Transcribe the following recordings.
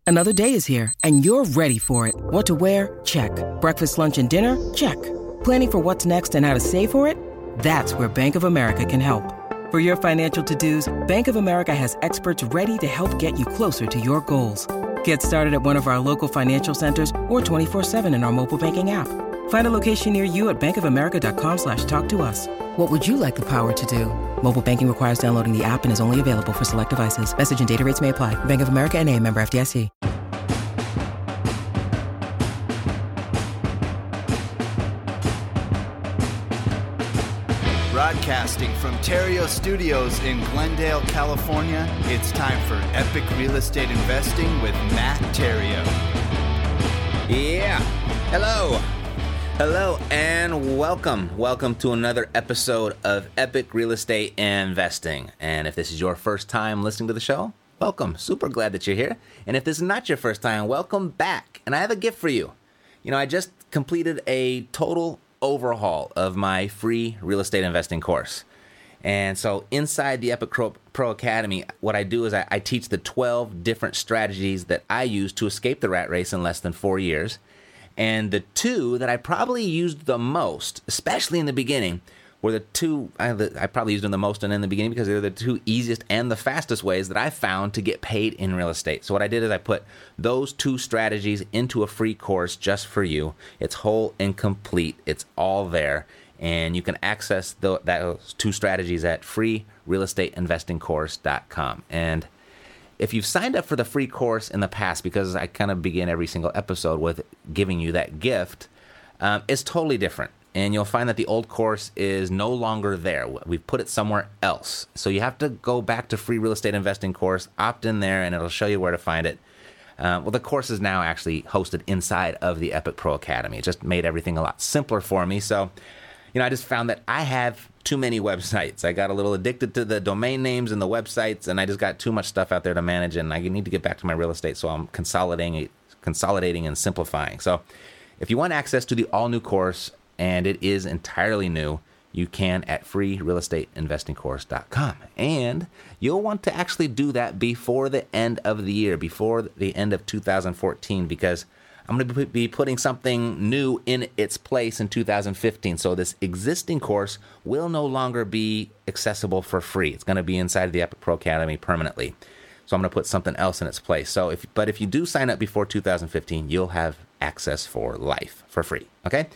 Another day is here, and you're ready for it. What to wear? Check. Breakfast, lunch, and dinner? Check. Planning for what's next and how to save for it? That's where Bank of America can help. For your financial to-dos, Bank of America has experts ready to help get you closer to your goals. Get started at one of our local financial centers or 24/7 in our mobile banking app. Find a location near you at bankofamerica.com/talktous. What would you like the power to do? Mobile banking requires downloading the app and is only available for select devices. Message and data rates may apply. Bank of America N.A., member FDIC. Broadcasting from Terrio Studios in Glendale, California, it's time for Epic Real Estate Investing with Matt Terrio. Yeah. Hello and welcome. Welcome to another episode of Epic Real Estate Investing. And if this is your first time listening to the show, welcome. Super glad that you're here. And if this is not your first time, welcome back. And I have a gift for you. You know, I just completed a total overhaul of my free real estate investing course. And so inside the Epic Pro Academy, what I do is I teach the 12 different strategies that I use to escape the rat race in less than 4 years. And the two that I probably used the most, especially in the beginning, were the two, I probably used them the most in the beginning because they're the two easiest and the fastest ways that I found to get paid in real estate. So what I did is I put those two strategies into a free course just for you. It's whole and complete. It's all there. And you can access those two strategies at freerealestateinvestingcourse.com. And if you've signed up for the free course in the past, because I kind of begin every single episode with giving you that gift, it's totally different. And you'll find that the old course is no longer there. We've put it somewhere else. So you have to go back to Free Real Estate Investing Course, opt in there, and it'll show you where to find it. Well, the course is now actually hosted inside of the Epic Pro Academy. It just made everything a lot simpler for me. So, you know, I just found that I have too many websites. I got a little addicted to the domain names and the websites, and I just got too much stuff out there to manage, and I need to get back to my real estate, so I'm consolidating and simplifying. So if you want access to the all-new course, and it is entirely new, you can at freerealestateinvestingcourse.com. And you'll want to actually do that before the end of the year, before the end of 2014, because I'm going to be putting something new in its place in 2015. So this existing course will no longer be accessible for free. It's going to be inside the Epic Pro Academy permanently. So I'm going to put something else in its place. So if you do sign up before 2015, you'll have access for life, for free, okay?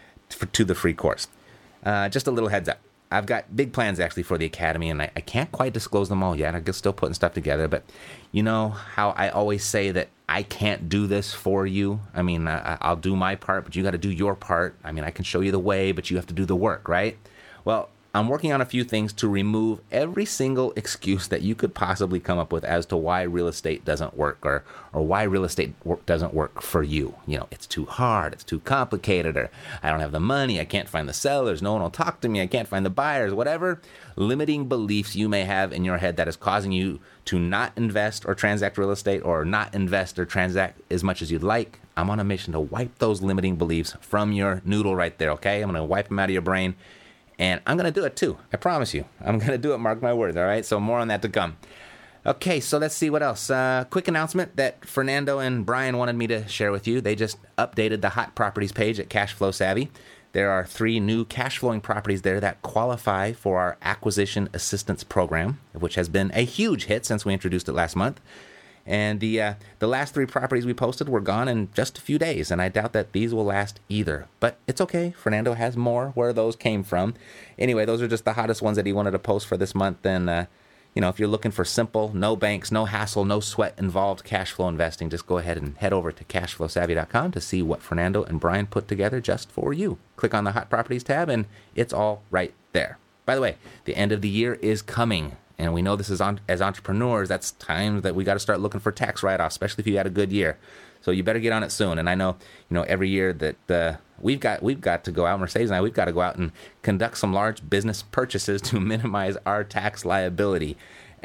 To the free course. Just a little heads up. I've got big plans actually for the Academy, and I can't quite disclose them all yet. I'm still putting stuff together, but you know how I always say that I can't do this for you? I mean, I'll do my part, but you got to do your part. I mean, I can show you the way, but you have to do the work, right? Well, I'm working on a few things to remove every single excuse that you could possibly come up with as to why real estate doesn't work or why real estate doesn't work for you. You know, it's too hard, it's too complicated, or I don't have the money, I can't find the sellers, no one will talk to me, I can't find the buyers, whatever limiting beliefs you may have in your head that is causing you to not invest or transact real estate or not invest or transact as much as you'd like. I'm on a mission to wipe those limiting beliefs from your noodle right there, okay? I'm going to wipe them out of your brain. And I'm going to do it too. I promise you. I'm going to do it. Mark my words. All right. So more on that to come. Okay. So let's see what else. Quick announcement that Fernando and Brian wanted me to share with you. They just updated the hot properties page at Cashflow Savvy. There are 3 new cash flowing properties there that qualify for our acquisition assistance program, which has been a huge hit since we introduced it last month. And the last 3 properties we posted were gone in just a few days, and I doubt that these will last either. But it's okay. Fernando has more where those came from. Anyway, those are just the hottest ones that he wanted to post for this month. And, you know, if you're looking for simple, no banks, no hassle, no sweat involved cash flow investing, just go ahead and head over to cashflowsavvy.com to see what Fernando and Brian put together just for you. Click on the Hot Properties tab, and it's all right there. By the way, the end of the year is coming. And we know this is as entrepreneurs, that's time that we got to start looking for tax write-offs, especially if you had a good year. So you better get on it soon. And I know, every year that we've got to go out, Mercedes and I, we've got to go out and conduct some large business purchases to minimize our tax liability.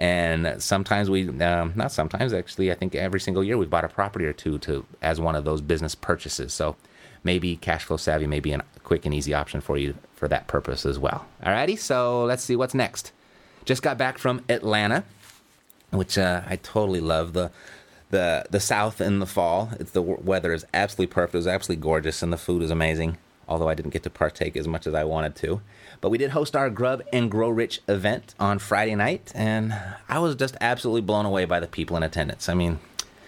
And sometimes not sometimes, actually, I think every single year we've bought a property or two as one of those business purchases. So maybe Cashflow Savvy may be a quick and easy option for you for that purpose as well. Alrighty, so let's see what's next. Just got back from Atlanta, which I totally love. The the South in the fall. The weather is absolutely perfect. It was absolutely gorgeous, and the food is amazing, although I didn't get to partake as much as I wanted to. But we did host our Grub and Grow Rich event on Friday night, and I was just absolutely blown away by the people in attendance. I mean,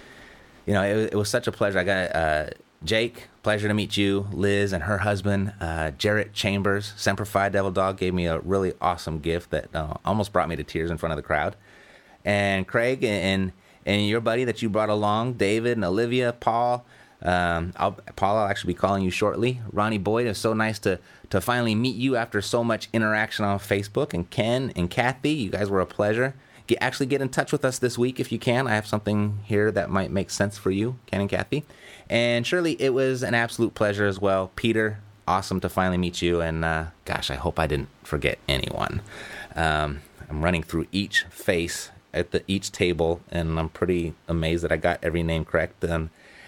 it was such a pleasure. I got Jake, pleasure to meet you. Liz and her husband, Jarrett Chambers, Semper Fi Devil Dog, gave me a really awesome gift that almost brought me to tears in front of the crowd. And Craig and your buddy that you brought along, David and Olivia, Paul. I'll actually be calling you shortly. Ronnie Boyd, it's so nice to finally meet you after so much interaction on Facebook. And Ken and Kathy, you guys were a pleasure. Actually get in touch with us this week if you can. I have something here that might make sense for you, Ken and Kathy. And Shirley, it was an absolute pleasure as well. Peter, awesome to finally meet you. And gosh, I hope I didn't forget anyone. I'm running through each face at each table, and I'm pretty amazed that I got every name correct. And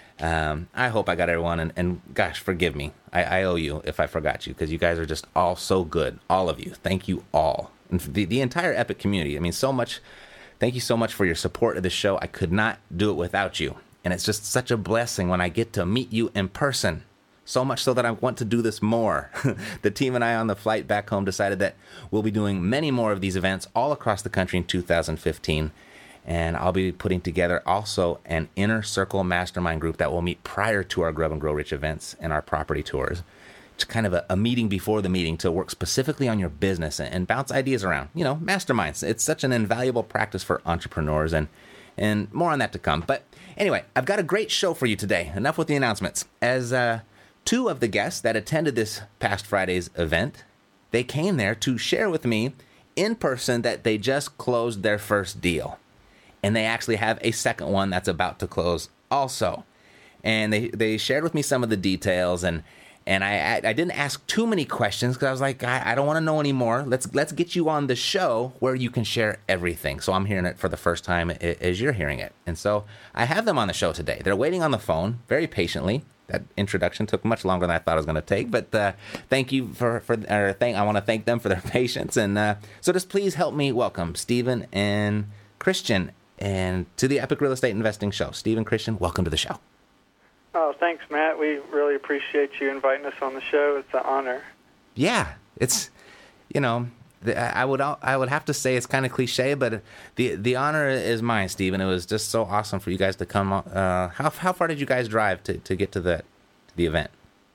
I hope I got everyone. And gosh, forgive me. I owe you if I forgot you, because you guys are just all so good. All of you. Thank you all. And the entire Epic community. I mean, so much. Thank you so much for your support of the show. I could not do it without you. And it's just such a blessing when I get to meet you in person. So much so that I want to do this more. The team and I on the flight back home decided that we'll be doing many more of these events all across the country in 2015. And I'll be putting together also an inner circle mastermind group that will meet prior to our Grub and Grow Rich events and our property tours. It's kind of a meeting before the meeting to work specifically on your business and bounce ideas around. Masterminds. It's such an invaluable practice for entrepreneurs, and more on that to come. But anyway, I've got a great show for you today. Enough with the announcements. As two of the guests that attended this past Friday's event, they came there to share with me in person that they just closed their first deal. And they actually have a second one that's about to close also. And they shared with me some of the details, and I didn't ask too many questions because I was like, I don't want to know anymore. Let's get you on the show where you can share everything. So I'm hearing it for the first time as you're hearing it. And so I have them on the show today. They're waiting on the phone very patiently. That introduction took much longer than I thought it was going to take. But thank you I want to thank them for their patience. And so just please help me welcome Stephen and Christian and to the Epic Real Estate Investing Show. Stephen, Christian, welcome to the show. Oh, thanks, Matt. We really appreciate you inviting us on the show. It's an honor. Yeah, it's, I would have to say it's kind of cliche, but the honor is mine, Stephen. It was just so awesome for you guys to come. How far did you guys drive to get to the event?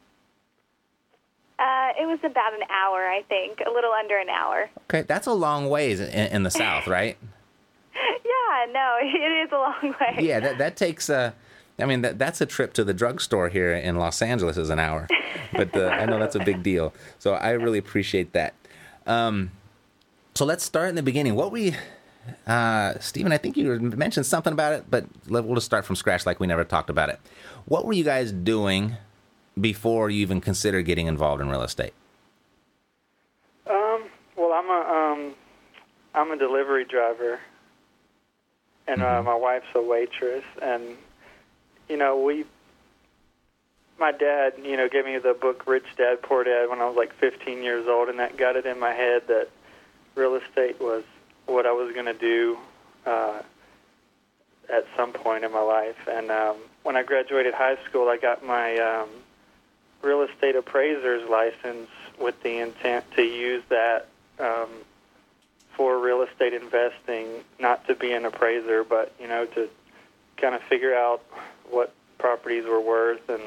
It was about an hour, I think, a little under an hour. Okay, that's a long ways in the South, right? Yeah, no, it is a long way. Yeah, that takes that's a trip to the drugstore here in Los Angeles is an hour. But I know that's a big deal. So I really appreciate that. So let's start in the beginning. Stephen, I think you mentioned something about it, but we'll just start from scratch like we never talked about it. What were you guys doing before you even considered getting involved in real estate? Well, I'm a delivery driver, and my wife's a waitress, and my dad, gave me the book Rich Dad, Poor Dad when I was like 15 years old, and that got it in my head that real estate was what I was going to do at some point in my life. And when I graduated high school, I got my real estate appraiser's license with the intent to use that for real estate investing, not to be an appraiser, but, to kind of figure out what properties were worth and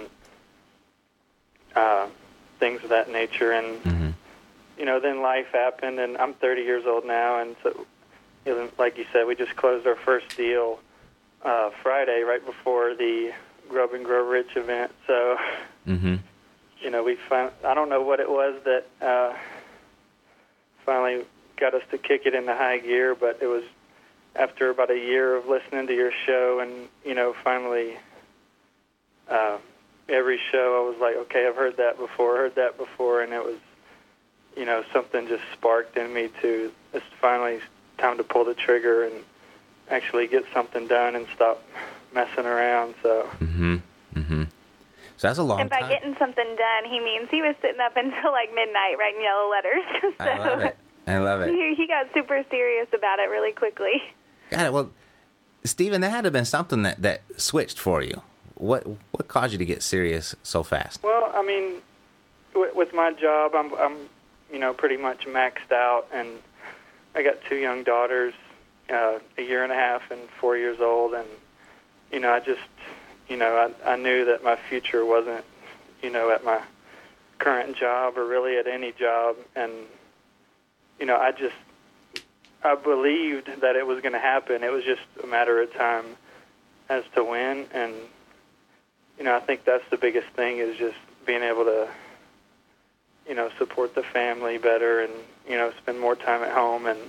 things of that nature. And, then life happened, and I'm 30 years old now, and so, like you said, we just closed our first deal Friday right before the Grub and Grow Rich event. So, we found, I don't know what it was that finally got us to kick it into high gear, but it was after about a year of listening to your show and, finally every show I was like, okay, I've heard that before, and it was, something just sparked in me to, it's finally time to pull the trigger and actually get something done and stop messing around, so. So that's a long time. And by getting something done, he means he was sitting up until like midnight writing yellow letters. So I love it. He got super serious about it really quickly. Got it. Well, Steven, there had to have been something that switched for you. What caused you to get serious so fast? Well, I mean, with my job, I'm pretty much maxed out, and I got 2 young daughters, a year and a half and 4 years old, and I just, I knew that my future wasn't, at my current job or really at any job, and I believed that it was going to happen. It was just a matter of time as to when, and I think that's the biggest thing, is just being able to support the family better and spend more time at home, and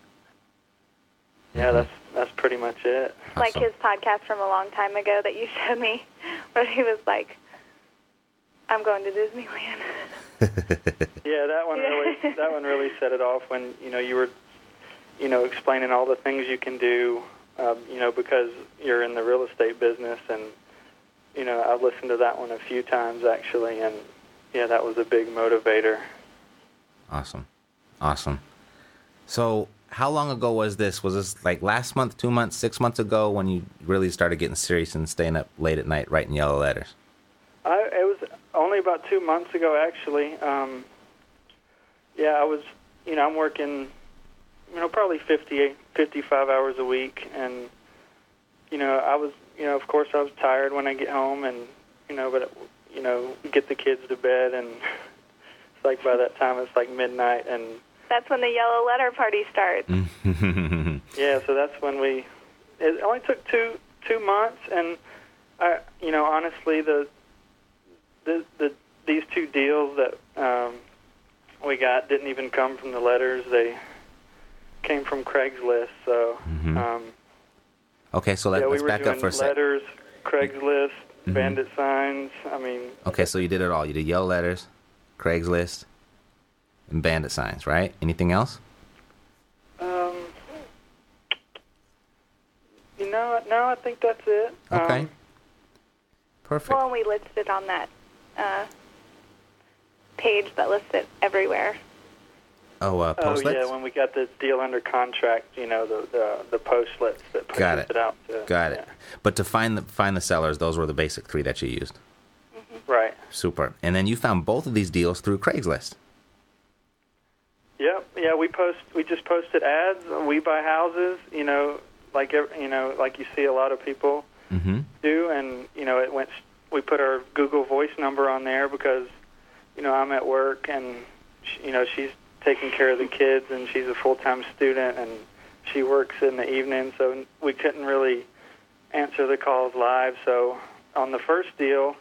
that's pretty much it. Like his podcast from a long time ago that you showed me, where he was like, "I'm going to Disneyland." Yeah, that one really set it off when you were explaining all the things you can do, because you're in the real estate business, and I've listened to that one a few times actually, and yeah, that was a big motivator. Awesome. So how long ago was this? Was this like last month, 2 months, 6 months ago when you really started getting serious and staying up late at night writing yellow letters? It was only about 2 months ago, actually. I was, I'm working, probably 55 hours a week, and, I was, of course I was tired when I get home, and, but, get the kids to bed, and it's like by that time it's like midnight, and that's when the yellow letter party starts. Yeah, so that's when it only took two months, and I, honestly, these 2 deals that we got didn't even come from the letters. They came from Craigslist. So okay, so let's back up for a second. Letters, Craigslist, bandit signs. I mean. Okay, so you did it all. You did yellow letters, Craigslist, and bandit signs, right? Anything else? No, I think that's it. Okay. Perfect. Well, we listed it on that page that lists it everywhere. Postlets? Oh, yeah, when we got the deal under contract, the postlets that pushes it out. Got it. But to find the sellers, those were the basic 3 that you used. Mm-hmm. Right. Super. And then you found both of these deals through Craigslist. Yep. Yeah, we just posted ads. We buy houses, like you see a lot of people do, and we put our Google Voice number on there because I'm at work, and she's taking care of the kids, and she's a full-time student, and she works in the evening, so we couldn't really answer the calls live. So on the first deal,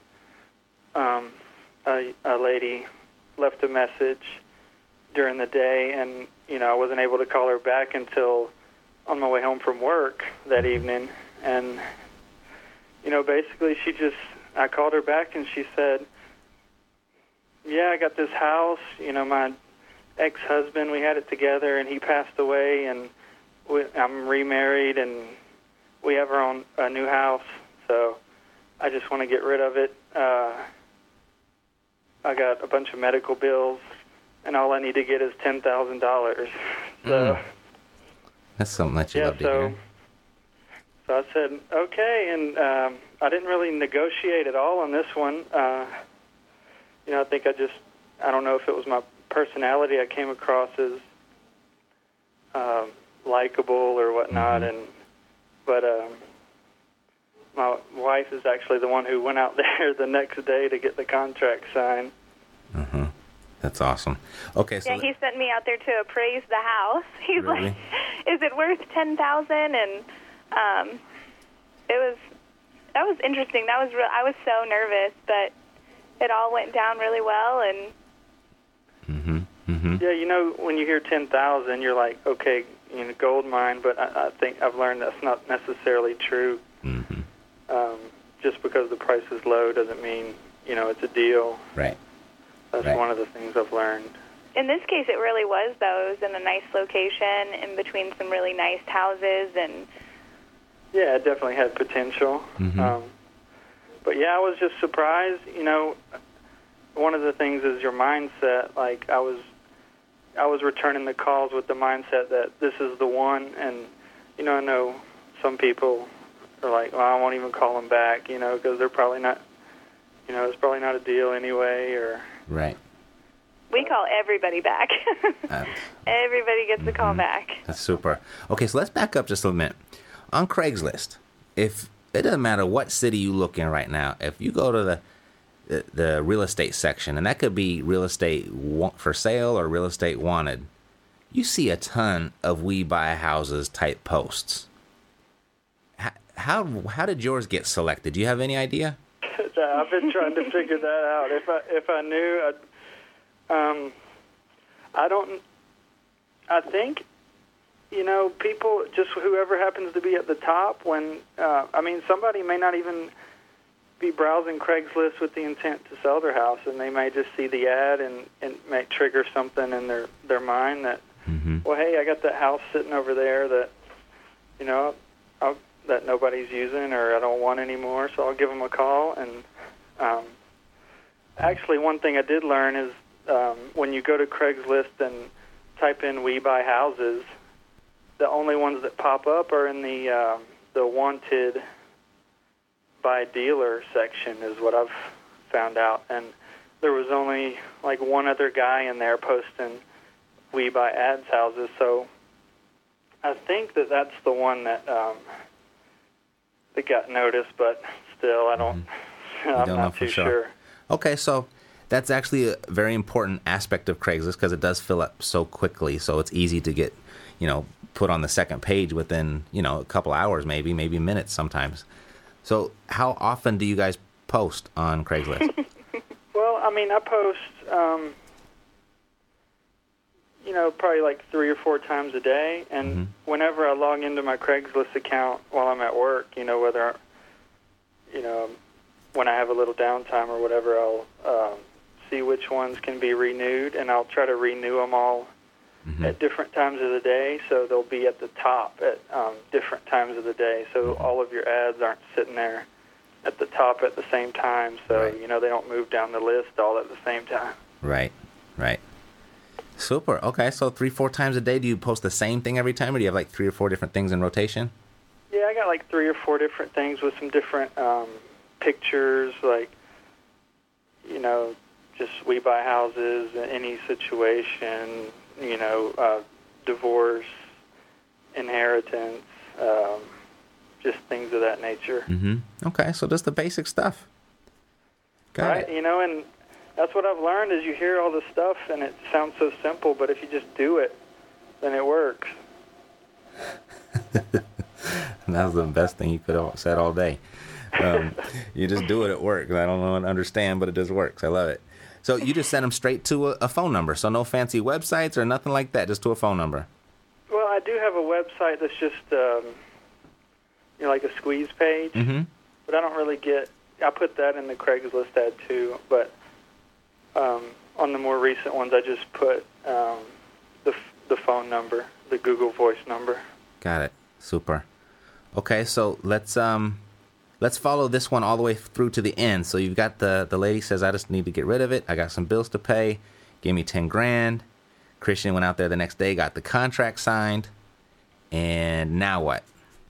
a lady left a message during the day, and I wasn't able to call her back until on my way home from work that evening, and basically I called her back, and she said, yeah, I got this house, my ex-husband, we had it together, and he passed away, and I'm remarried, and we have a new house, so I just want to get rid of it. I got a bunch of medical bills, and all I need to get is $10,000. So that's something that you love to hear. So I said, okay, and I didn't really negotiate at all on this one. I think I don't know if it was my personality. I came across as likable or whatnot, but my wife is actually the one who went out there the next day to get the contract signed. That's awesome. Okay, so he sent me out there to appraise the house. He's really? like, "Is it worth $10,000?" And that was interesting. That was I was so nervous, but it all went down really well. And yeah, when you hear 10,000, you're like, okay, gold mine. But I think I've learned that's not necessarily true. Just because the price is low doesn't mean it's a deal. Right. That's one of the things I've learned. In this case, it really was, though. It was in a nice location in between some really nice houses. And yeah, it definitely had potential. But yeah, I was just surprised. One of the things is your mindset. Like I was returning the calls with the mindset that this is the one. And, I know some people are like, well, I won't even call them back, because they're probably not, it's probably not a deal anyway, or... Right. We call everybody back. Everybody gets a call back. That's super. Okay, so let's back up just a minute. On Craigslist, if it doesn't matter what city you look in right now, if you go to the real estate section, and that could be real estate for sale or real estate wanted, you see a ton of we buy houses type posts. How did yours get selected? Do you have any idea? I've been trying to figure that out. If I knew, I think, people, just whoever happens to be at the top when, somebody may not even be browsing Craigslist with the intent to sell their house, and they may just see the ad and may trigger something in their mind that, well, hey, I got that house sitting over there that, that nobody's using or I don't want anymore, so I'll give them a call. And actually, one thing I did learn is when you go to Craigslist and type in "we buy houses," the only ones that pop up are in the wanted by dealer section, is what I've found out. And there was only like one other guy in there posting "we buy ads houses," so I think that's the one that got noticed. But still, I don't. I'm not too sure. Okay, so that's actually a very important aspect of Craigslist because it does fill up so quickly. So it's easy to get, put on the second page within, a couple hours, maybe minutes sometimes. So how often do you guys post on Craigslist? Well, I post, probably like 3 or 4 times a day. And whenever I log into my Craigslist account while I'm at work, whether, when I have a little downtime or whatever, I'll see which ones can be renewed, and I'll try to renew them all at different times of the day, so they'll be at the top at different times of the day, so all of your ads aren't sitting there at the top at the same time, so they don't move down the list all at the same time. Right. Super. Okay, so 3-4 times a day. Do you post the same thing every time, or do you have like 3 or 4 different things in rotation? Yeah, I got like 3 or 4 different things with some different pictures, like, just we buy houses in any situation, divorce, inheritance, just things of that nature. Okay, so just the basic stuff. Got it. And that's what I've learned is you hear all this stuff and it sounds so simple, but if you just do it, then it works. That was the best thing you could have said all day. You just do it at work. I don't know and understand, but it just works. I love it. So you just send them straight to a phone number, so no fancy websites or nothing like that, just to a phone number. Well, I do have a website that's just, like a squeeze page, but I don't really I put that in the Craigslist ad too, but on the more recent ones, I just put the phone number, the Google Voice number. Got it. Super. Okay, so let's follow this one all the way through to the end. So you've got the lady says, I just need to get rid of it. I got some bills to pay. Gave me $10,000. Christian went out there the next day, got the contract signed. And now what?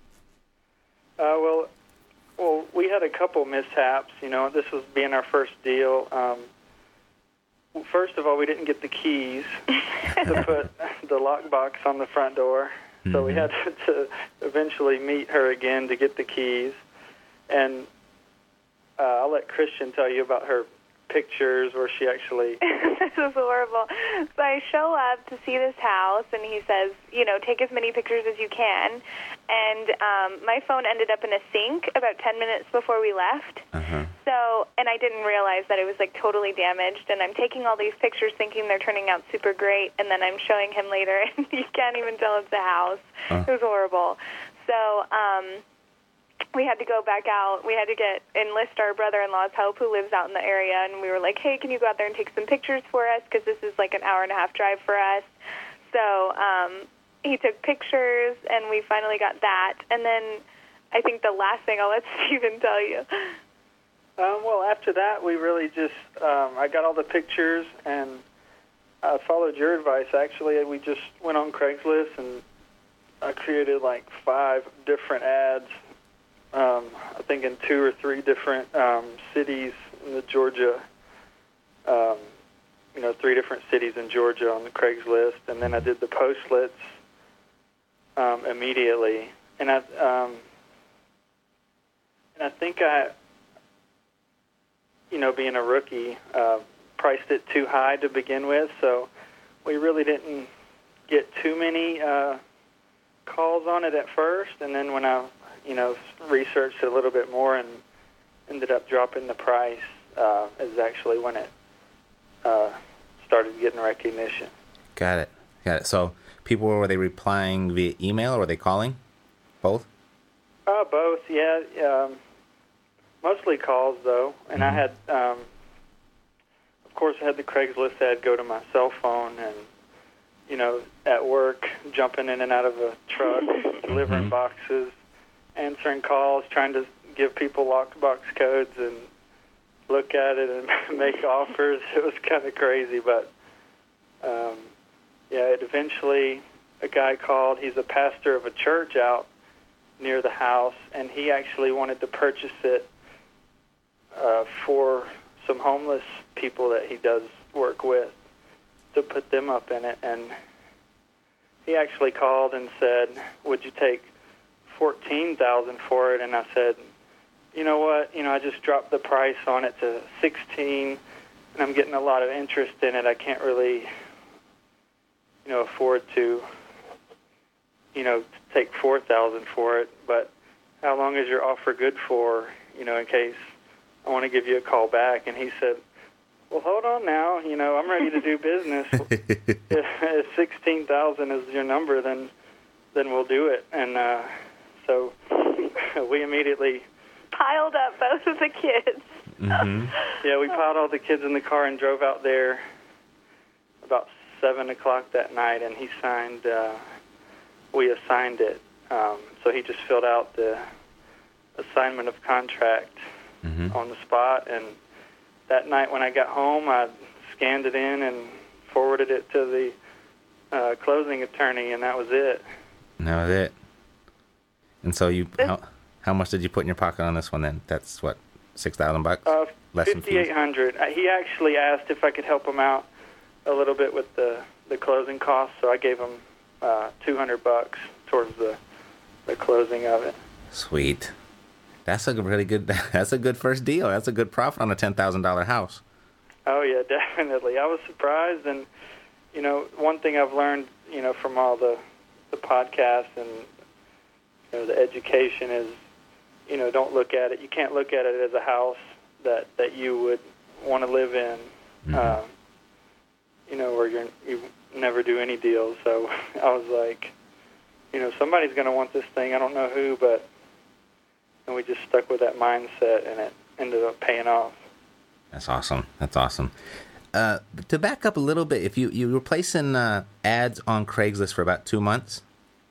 Well, we had a couple mishaps. This was being our first deal. First of all, we didn't get the keys to put the lockbox on the front door. So we had to eventually meet her again to get the keys. And I'll let Christian tell you about her pictures where she actually... This is horrible. So I show up to see this house, and he says, take as many pictures as you can. And my phone ended up in a sink about 10 minutes before we left. So, and I didn't realize that it was like totally damaged. And I'm taking all these pictures thinking they're turning out super great. And then I'm showing him later, and you can't even tell it's a house. It was horrible. So, we had to go back out. We had to enlist our brother-in-law's help who lives out in the area, and we were like, hey, can you go out there and take some pictures for us, because this is like an hour-and-a-half drive for us. So he took pictures, and we finally got that. And then I think the last thing I'll let Stephen tell you. Well, after that, we really just, I got all the pictures, and I followed your advice, actually. We just went on Craigslist and I created like 5 different ads, I think in 2 or 3 different cities in the Georgia, 3 different cities in Georgia on the Craigslist, and then I did the postlets immediately. And I think being a rookie, priced it too high to begin with, so we really didn't get too many calls on it at first. And then when I, researched it a little bit more and ended up dropping the price, is actually when it started getting recognition. Got it. So people, were they replying via email or were they calling? Both? Both, yeah. Mostly calls, though. And I had, of course, I had the Craigslist ad go to my cell phone and, at work, jumping in and out of a truck, delivering boxes, answering calls, trying to give people lockbox codes and look at it and make offers. It was kind of crazy, but, it eventually, a guy called. He's a pastor of a church out near the house, and he actually wanted to purchase it for some homeless people that he does work with, to put them up in it. And he actually called and said, would you take $14,000 for it? And I said, you know what, I just dropped the price on it to $16,000, and I'm getting a lot of interest in it. I can't really, afford to, take $4,000 for it, but how long is your offer good for, in case I want to give you a call back? And he said, well, hold on now, I'm ready to do business. If $16,000 is your number, then we'll do it. And so we immediately piled up both of the kids. Mm-hmm. Yeah, we piled all the kids in the car and drove out there about 7 o'clock that night, and he signed, we assigned it. So he just filled out the assignment of contract on the spot, and that night when I got home, I scanned it in and forwarded it to the closing attorney, and that was it. And so how much did you put in your pocket on this one then? That's what, $6,000? Less than fees? $5,800. He actually asked if I could help him out a little bit with the closing costs, so I gave him $200 towards the closing of it. Sweet. That's a really good. That's a good first deal. That's a good profit on a $10,000 house. Oh yeah, definitely. I was surprised, and one thing I've learned, from all the podcasts and the education is, don't look at it. You can't look at it as a house that you would want to live in, where you never do any deals. So I was like, somebody's going to want this thing. I don't know who, but. And we just stuck with that mindset, and it ended up paying off. That's awesome. To back up a little bit, if you were placing ads on Craigslist for about 2 months?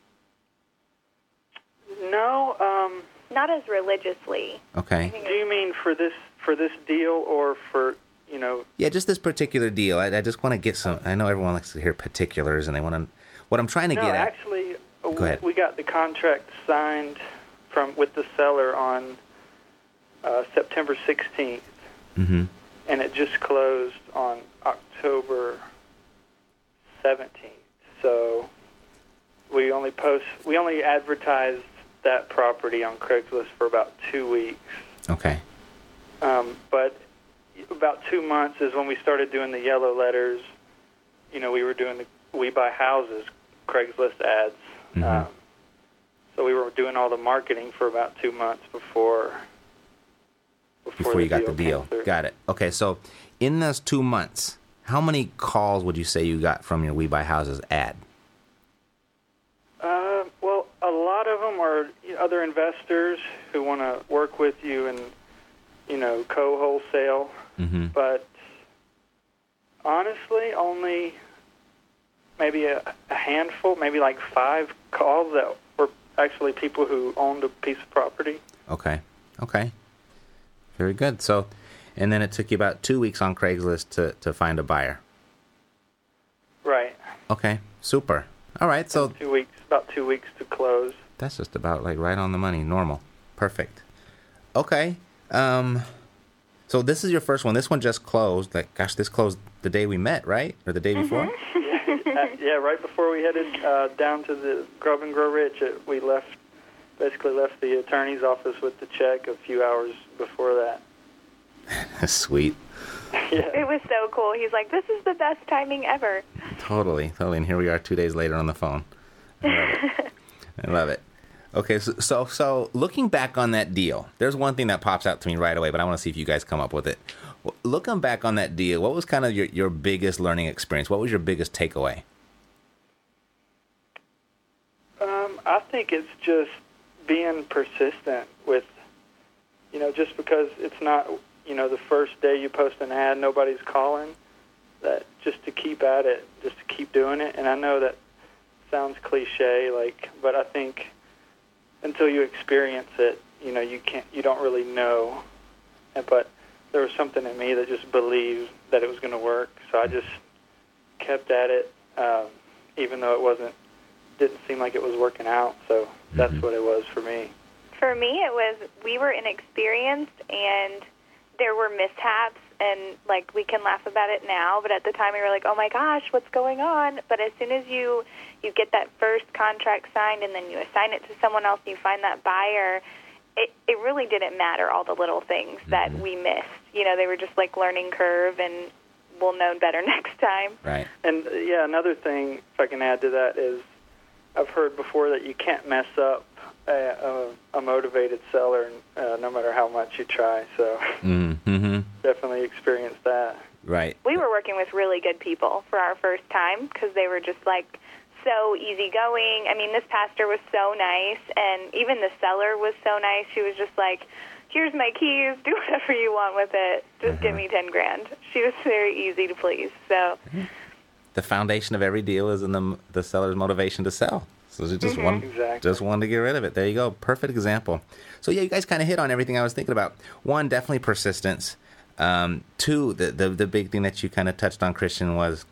No. Not as religiously. Okay. Do you mean for this deal or for, Yeah, just this particular deal. I just want to get some. I know everyone likes to hear particulars, and they want to. What I'm trying to get at. Actually, Go ahead. We got the contract signed with the seller on September 16th, and it just closed on October 17th. So we only advertised that property on Craigslist for about 2 weeks. Okay. But about 2 months is when we started doing the yellow letters. We were doing the We Buy Houses Craigslist ads. So we were doing all the marketing for about 2 months before you got the deal. Got it. Okay, so in those 2 months, how many calls would you say you got from your We Buy Houses ad? Well, a lot of them are other investors who want to work with you and, co-wholesale. But honestly, only maybe a handful, maybe like 5 calls that were actually people who owned a piece of property. Okay. Very good. So, and then it took you about 2 weeks on Craigslist to find a buyer. Right. Okay, super. All right, so... About 2 weeks to close. That's just about like right on the money. Normal. Perfect. Okay. So this is your first one. This one just closed. Like, gosh, this closed the day we met, right? Or the day before? Yeah, right before we headed down to the Grub and Grow Rich, we basically left the attorney's office with the check a few hours before that. That's sweet. Yeah. It was so cool. He's like, this is the best timing ever. Totally. And here we are 2 days later on the phone. I love it. I love it. Okay, so looking back on that deal, there's one thing that pops out to me right away, but I want to see if you guys come up with it. Looking back on that deal, what was kind of your biggest learning experience? What was your biggest takeaway? I think it's just being persistent with, just because it's not, the first day you post an ad, nobody's calling, that just to keep at it, just to keep doing it. And I know that sounds cliche, but I think until you experience it, you don't really know. But there was something in me that just believed that it was going to work. So I just kept at it, even though didn't seem like it was working out. So that's what it was for me. For me, it was we were inexperienced and there were mishaps, and we can laugh about it now, but at the time we were like, oh my gosh, what's going on? But as soon as you get that first contract signed and then you assign it to someone else and you find that buyer, it really didn't matter, all the little things that we missed. They were just like learning curve, and we'll know better next time. Right. And another thing, if I can add to that, is I've heard before that you can't mess up a motivated seller, no matter how much you try. So definitely experienced that. Right. We were working with really good people for our first time because they were just so easygoing. I mean, this pastor was so nice, and even the seller was so nice. She was just like, here's my keys, do whatever you want with it. Just give me $10,000. She was very easy to please. So the foundation of every deal is in the seller's motivation to sell. So they just wanted to get rid of it. There you go. Perfect example. So yeah, you guys kind of hit on everything I was thinking about. One, definitely persistence. Two, the big thing that you kind of touched on, Christian, was,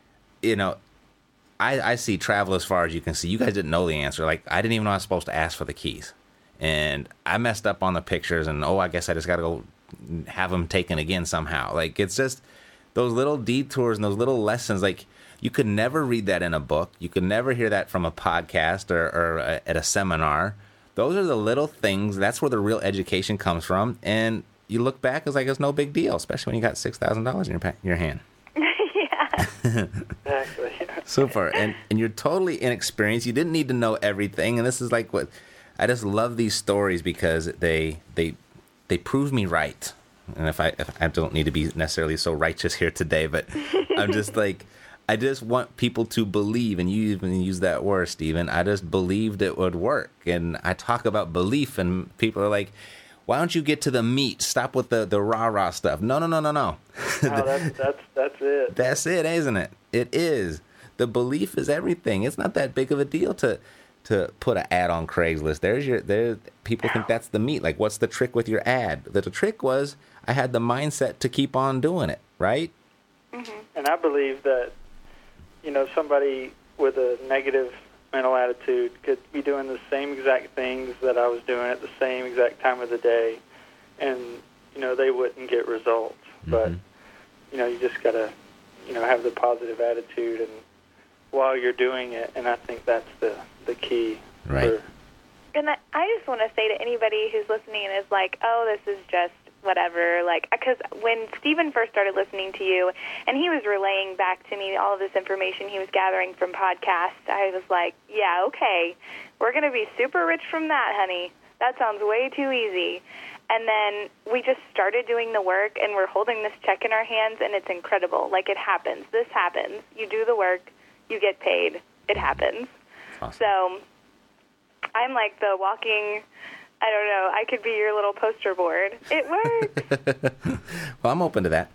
I see travel as far as you can see. You guys didn't know the answer. I didn't even know I was supposed to ask for the keys. And I messed up on the pictures, and I guess I just got to go have them taken again somehow. It's just those little detours and those little lessons. You could never read that in a book. You could never hear that from a podcast or at a seminar. Those are the little things. That's where the real education comes from. And you look back, it's no big deal, especially when you got $6,000 in your hand. Yeah. Exactly. Super. And you're totally inexperienced. You didn't need to know everything. And this is what I just love these stories because they prove me right. And if I don't need to be necessarily so righteous here today, but I'm just I just want people to believe, and you even use that word, Stephen. I just believed it would work. And I talk about belief, and people are like, why don't you get to the meat? Stop with the rah-rah stuff. No. Oh, that's it. That's it, isn't it? It is. The belief is everything. It's not that big of a deal to put an ad on Craigslist. People think that's the meat. What's the trick with your ad? The trick was I had the mindset to keep on doing it, right? Mm-hmm. And I believe that, somebody with a negative mental attitude could be doing the same exact things that I was doing at the same exact time of the day, and, they wouldn't get results. Mm-hmm. But, you just got to, have the positive attitude and while you're doing it, and I think that's the key. Right. And I just want to say to anybody who's listening and is like, oh, this is just whatever, because when Stephen first started listening to you and he was relaying back to me all of this information he was gathering from podcasts, I was like, yeah, okay, we're going to be super rich from that, honey. That sounds way too easy. And then we just started doing the work, and we're holding this check in our hands, and it's incredible. It happens. This happens. You do the work, you get paid. It happens. Awesome. So I'm like the walking, I don't know, I could be your little poster board. It worked. Well, I'm open to that.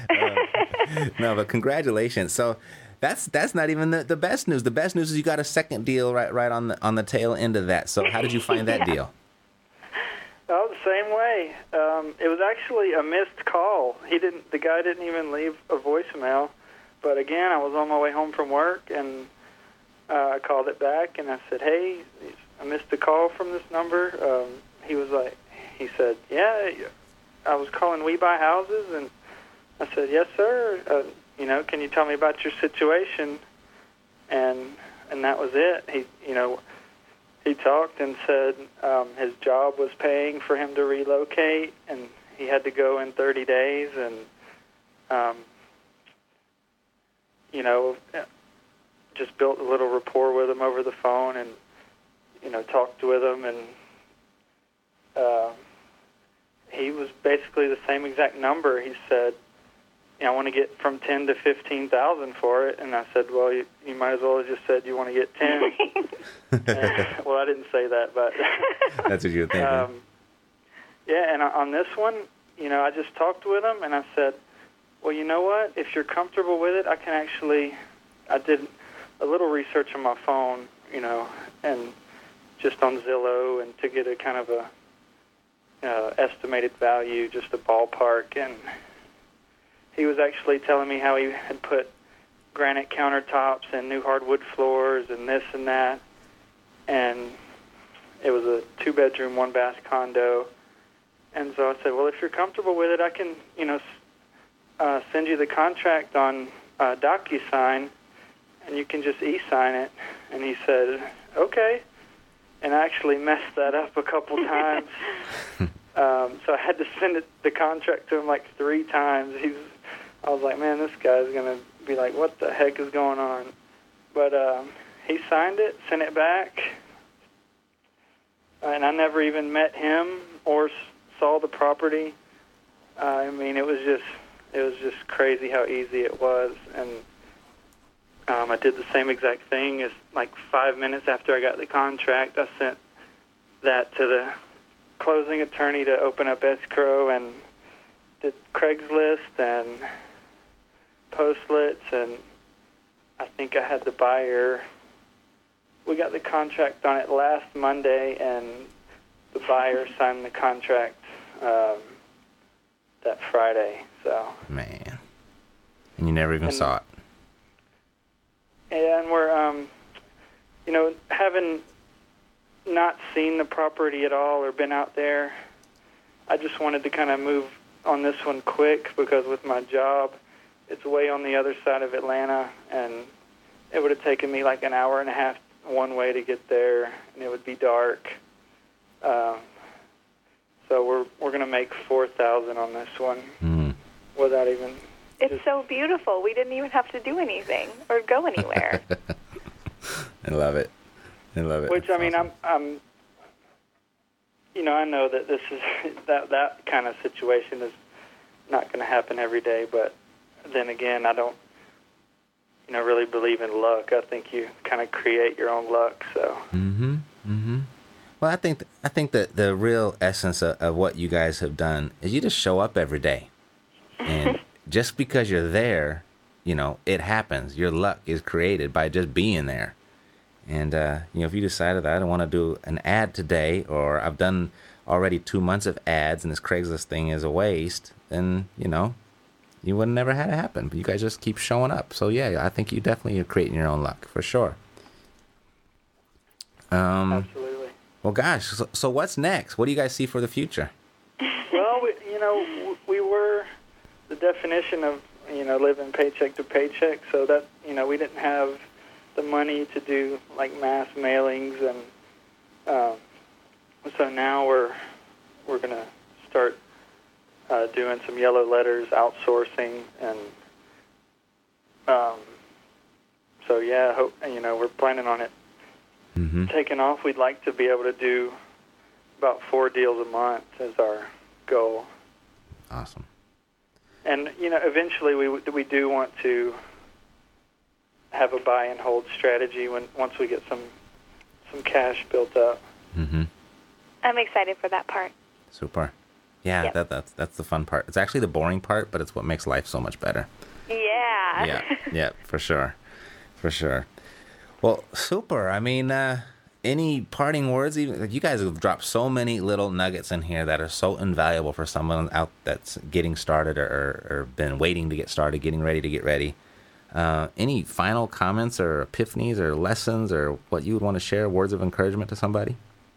No, but congratulations. So that's not even the best news. The best news is you got a second deal right on the tail end of that. So how did you find that deal? Oh, the same way. It was actually a missed call. The guy didn't even leave a voicemail. But again, I was on my way home from work, and I called it back, and I said, hey, I missed a call from this number. He said, yeah, I was calling We Buy Houses, and I said, yes, sir. Can you tell me about your situation? And that was it. He talked and said his job was paying for him to relocate, and he had to go in 30 days, and just built a little rapport with him over the phone, and talked with him, and he was basically the same exact number. He said, I want to get from 10 to 15,000 for it, and I said, well, you might as well have just said you want to get 10. Well, I didn't say that, but that's what you were thinking. Yeah, and on this one, I just talked with him, and I said, well, you know what? If you're comfortable with it, I did a little research on my phone, and just on Zillow, and to get a kind of a estimated value, just a ballpark, and he was actually telling me how he had put granite countertops and new hardwood floors and this and that, and it was a 2-bedroom, 1-bath condo. And so I said, well, if you're comfortable with it, I can, send you the contract on DocuSign, and you can just e-sign it. And he said, okay. And I actually messed that up a couple times. So I had to send the contract to him like 3 times. I was like, man, this guy's going to be like, what the heck is going on? But he signed it, sent it back, and I never even met him or saw the property. It was just crazy how easy it was. And I did the same exact thing. As like 5 minutes after I got the contract, I sent that to the closing attorney to open up escrow, and did Craigslist and Postlets, and I think I had the buyer. We got the contract on it last Monday, and the buyer signed the contract that Friday. So man, and you never even saw it. And we're having not seen the property at all or been out there, I just wanted to kind of move on this one quick, because with my job, it's way on the other side of Atlanta, and it would have taken me like an hour and a half one way to get there, and it would be dark. So we're going to make $4,000 on this one without even. It's so beautiful. We didn't even have to do anything or go anywhere. I love it. Which, That's awesome. I'm I know that this is that kind of situation is not going to happen every day, but then again, I don't really believe in luck. I think you kind of create your own luck. So. Well, I think that the real essence of what you guys have done is you just show up every day, and just because you're there, it happens. Your luck is created by just being there. And, if you decided that I don't want to do an ad today, or I've done already 2 months of ads and this Craigslist thing is a waste, then, you would have never had it happen. But you guys just keep showing up. So, yeah, I think you definitely are creating your own luck, for sure. Absolutely. Well, gosh, so what's next? What do you guys see for the future? Well, we were the definition of, living paycheck to paycheck, so that, we didn't have the money to do like mass mailings, and so now we're going to start doing some yellow letters, outsourcing, and so yeah, hope we're planning on it taking off. We'd like to be able to do about 4 deals a month is our goal. Awesome. And eventually we do want to have a buy and hold strategy once we get some cash built up. I'm excited for that part. Super. Yeah, yep. That's the fun part. It's actually the boring part, but it's what makes life so much better. Yeah. Yeah, for sure. Well, super. I mean, any parting words? You guys have dropped so many little nuggets in here that are so invaluable for someone out that's getting started or been waiting to get started, getting ready to get ready. Any final comments or epiphanies or lessons or what you would want to share, words of encouragement to somebody?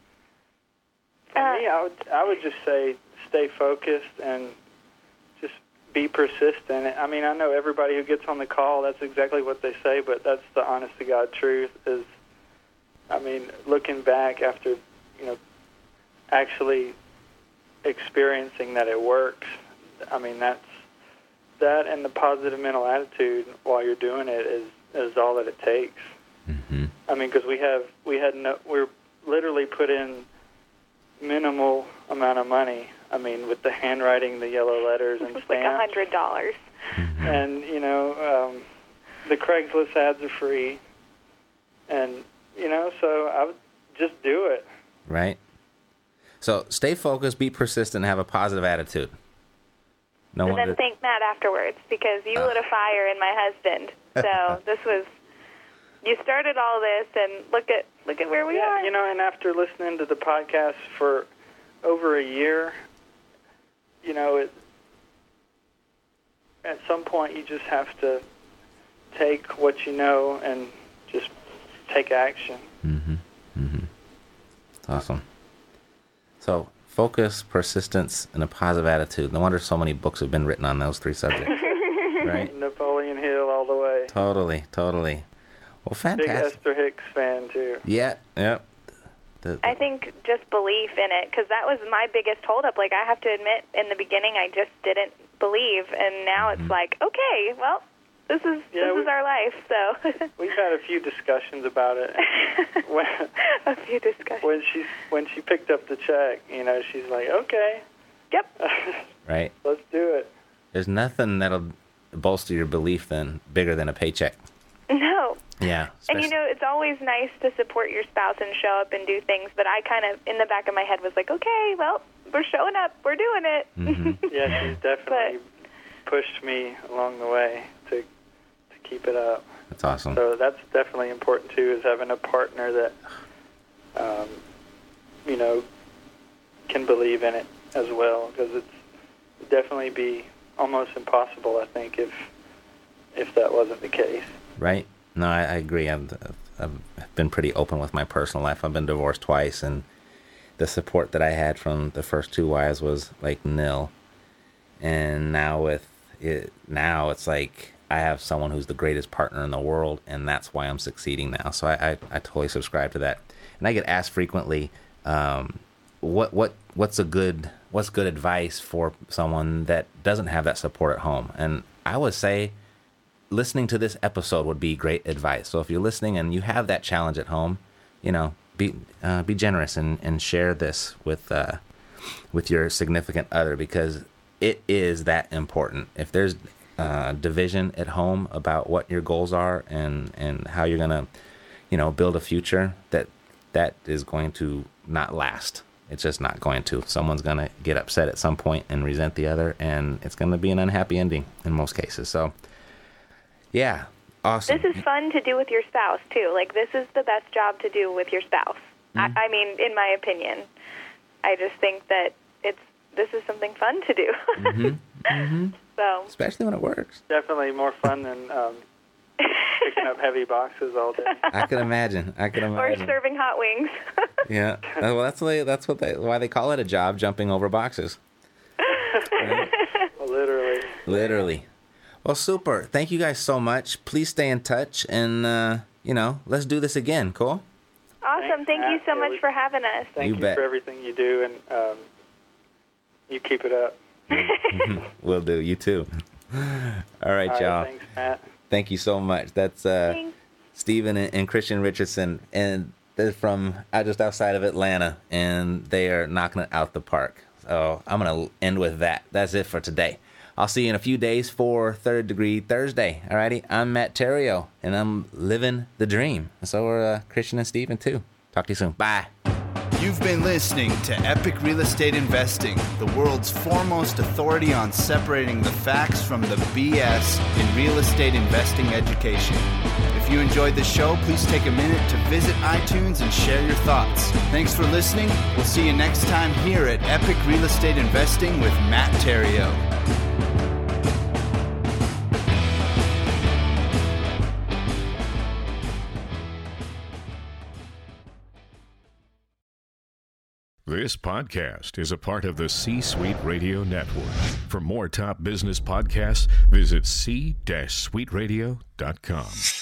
I would just say stay focused and just be persistent. I mean, I know everybody who gets on the call, that's exactly what they say, but that's the honest-to-God truth is, I mean, looking back after, you know, actually experiencing that it works, I mean, that and the positive mental attitude while you're doing it is all that it takes. Mm-hmm. I mean, because we're literally put in minimal amount of money. I mean, with the handwriting, the yellow letters and It's stamps. like $100. And, you know, the Craigslist ads are free. And, you know, so I would just do it. Right. So stay focused, be persistent, and have a positive attitude. No And wonder. then thank Matt afterwards because you lit a fire in my husband. So you started all this, and look at where we are. You know, and after listening to the podcast for over a year, you know, at some point you just have to take what you know and just take action. Mm-hmm. Mm-hmm. Awesome. So focus, persistence, and a positive attitude. No wonder so many books have been written on those three subjects. Right? Napoleon Hill all the way. Totally. Well, fantastic. Big Esther Hicks fan, too. Yeah. I think just belief in it, because that was my biggest holdup. Like, I have to admit, in the beginning, I just didn't believe, and now it's like, okay, well, this is our life. So we've had a few discussions about it. A few discussions. When she picked up the check, you know, she's like, okay, yep, Right. let's do it. There's nothing that'll bolster your belief bigger than a paycheck. no. Yeah. And, you know, it's always nice to support your spouse and show up and do things, but I kind of, in the back of my head, was like, okay, well, we're showing up. We're doing it. Mm-hmm. Yeah, she's definitely pushed me along the way to keep it up. That's awesome. So that's definitely important, too, is having a partner that, you know, can believe in it as well, because it'd definitely be almost impossible, I think, if that wasn't the case. Right. No, I agree. I've been pretty open with my personal life. I've been divorced twice, and the support that I had from the first two wives was like nil. And now it's like I have someone who's the greatest partner in the world, and that's why I'm succeeding now. So I totally subscribe to that. And I get asked frequently, what's good advice for someone that doesn't have that support at home? And I would say, listening to this episode would be great advice. So if you're listening and you have that challenge at home, you know, be generous and share this with your significant other, because it is that important. If there's division at home about what your goals are and how you're gonna, you know, build a future, that is going to not last. It's just not going to. Someone's gonna get upset at some point and resent the other, and it's gonna be an unhappy ending in most cases. So. Yeah, awesome. This is fun to do with your spouse, too. Like, this is the best job to do with your spouse. Mm-hmm. I mean, in my opinion. I just think that this is something fun to do. Mm-hmm. Mm-hmm. So, especially when it works. Definitely more fun than picking up heavy boxes all day. I can imagine. Or serving hot wings. Yeah. Well, that's why they call it a job, jumping over boxes. Right? Well, Literally. Well, super. Thank you guys so much. Please stay in touch, and, you know, let's do this again. Cool? Awesome. Thank you so much for having us. Thank you bet. for everything you do, and you keep it up. Will do. You too. All right, y'all. Thanks, Matt. Thank you so much. That's Stephen and Christian Richardson, and they're from just outside of Atlanta, and they are knocking it out the park. So I'm going to end with that. That's it for today. I'll see you in a few days for Third Degree Thursday. Alrighty, I'm Matt Theriault, and I'm living the dream. And so are Christian and Stephen too. Talk to you soon. Bye. You've been listening to Epic Real Estate Investing, the world's foremost authority on separating the facts from the BS in real estate investing education. If you enjoyed the show, please take a minute to visit iTunes and share your thoughts. Thanks for listening. We'll see you next time here at Epic Real Estate Investing with Matt Theriault. This podcast is a part of the C-Suite Radio Network. For more top business podcasts, visit c-suiteradio.com.